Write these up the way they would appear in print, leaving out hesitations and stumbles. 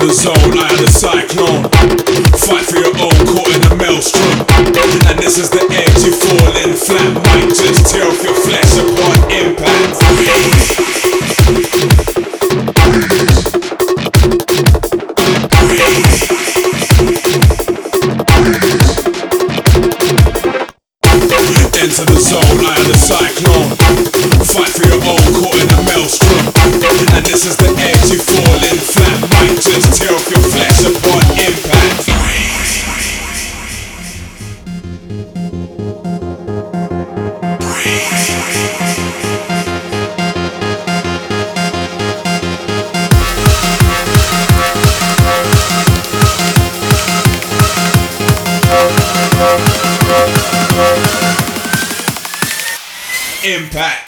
the zone, I am the cyclone. Fight for your own, caught in a maelstrom. And this is the edge, you falling flat. Might just tear off your flesh upon impact. Enter the zone, I am the cyclone. Fight for your own, caught in a maelstrom. And this is the edge, you falling flat. Might just tear off your flesh upon impact. Impact.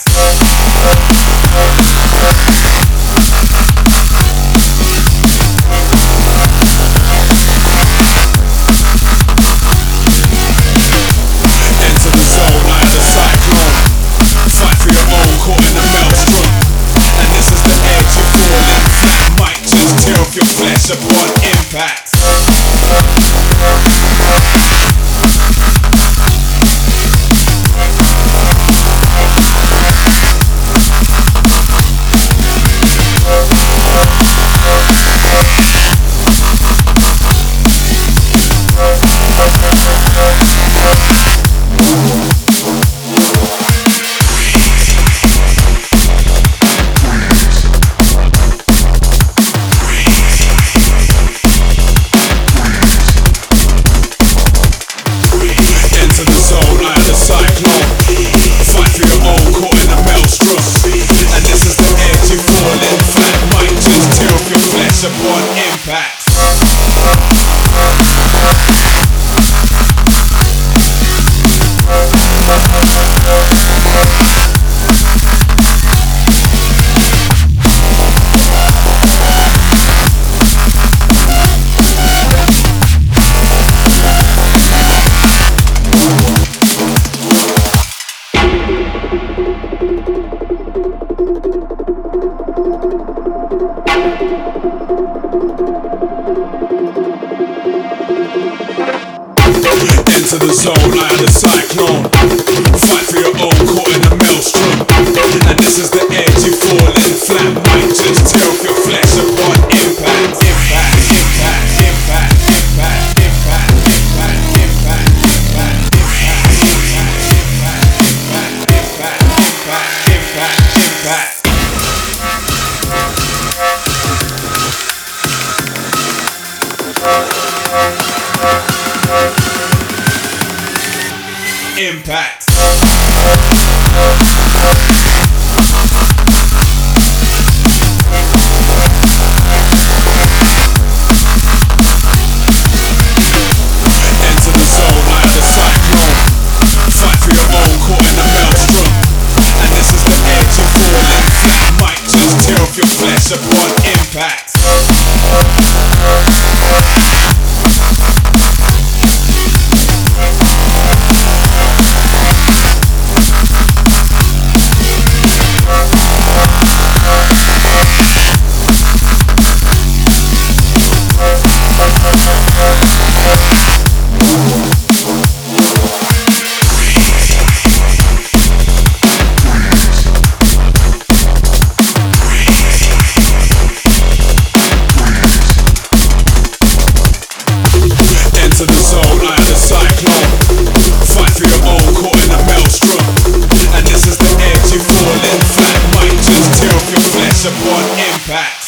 Enter the zone, I am the cyclone. Fight for your own, caught in the maelstrom. And this is the edge, you're falling flat. Might just tear off your flesh upon impact. Upon impact. Enter the zone, I am the cyclone. Fight for your own, caught in a maelstrom. And this is the edge, you falling flat. Might just tear off your flesh upon impact. Impact, impact, impact, impact, impact, impact, impact, impact, impact, impact, impact, impact, impact, impact. Impact. Enter the zone, I am the cyclone. Fight for your own, caught in a maelstrom. And this is the edge, you're falling flat. Might just tear off your flesh upon impact. Enter the zone, I am the cyclone. Fight for your own, caught in a maelstrom. And this is the edge, you're falling flat. Might just tear off your flesh upon impact.